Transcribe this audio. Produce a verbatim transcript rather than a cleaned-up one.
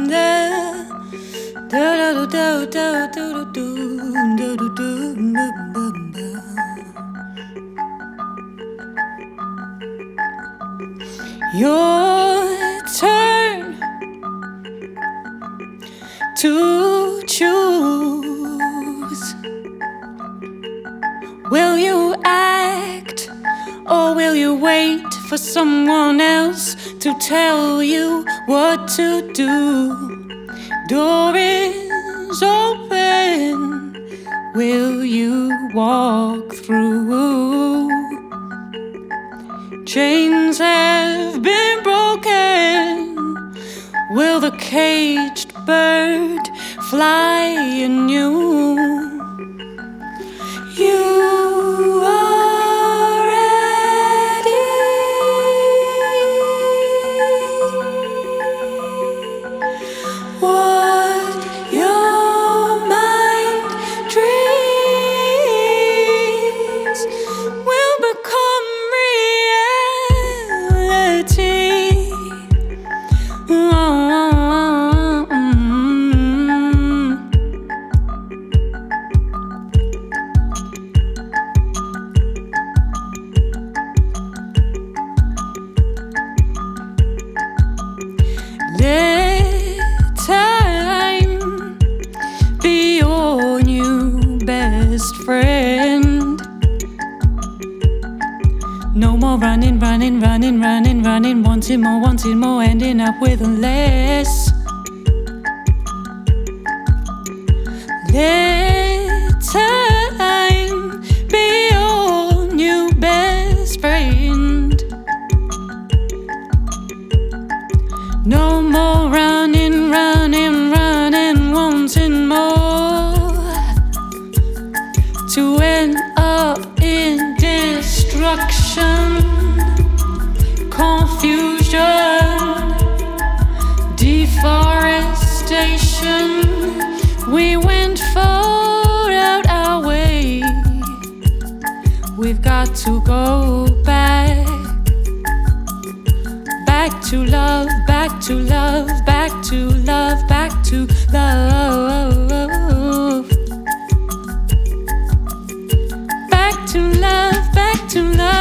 Your turn to choose. Will you act or will you wait for someone else to tell you what to do? Door is open. Will you walk through? Chains have been broken. Will the caged bird fly in you? You are ready. What your mind dreams will become reality. Let time be your new best friend. No more running, running, running, running, running, wanting more, wanting more, ending up with less. Let time be your new best friend. No more running, running, running, wanting more, to end up in destruction, confusion, deforestation. We went far out our way. We've got to go back. Back to love, back to love, back to love, back to love. Back to love, back to love.